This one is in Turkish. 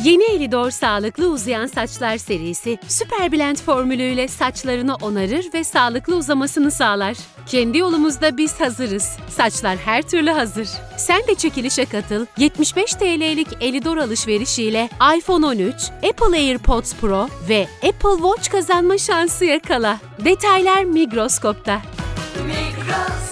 Yeni Elidor Sağlıklı Uzayan Saçlar serisi, Süper Blend formülüyle saçlarını onarır ve sağlıklı uzamasını sağlar. Kendi yolumuzda biz hazırız. Saçlar her türlü hazır. Sen de çekilişe katıl. 75 TL'lik Elidor alışverişiyle iPhone 13, Apple AirPods Pro ve Apple Watch kazanma şansı yakala. Detaylar Migroskop'ta. Migros.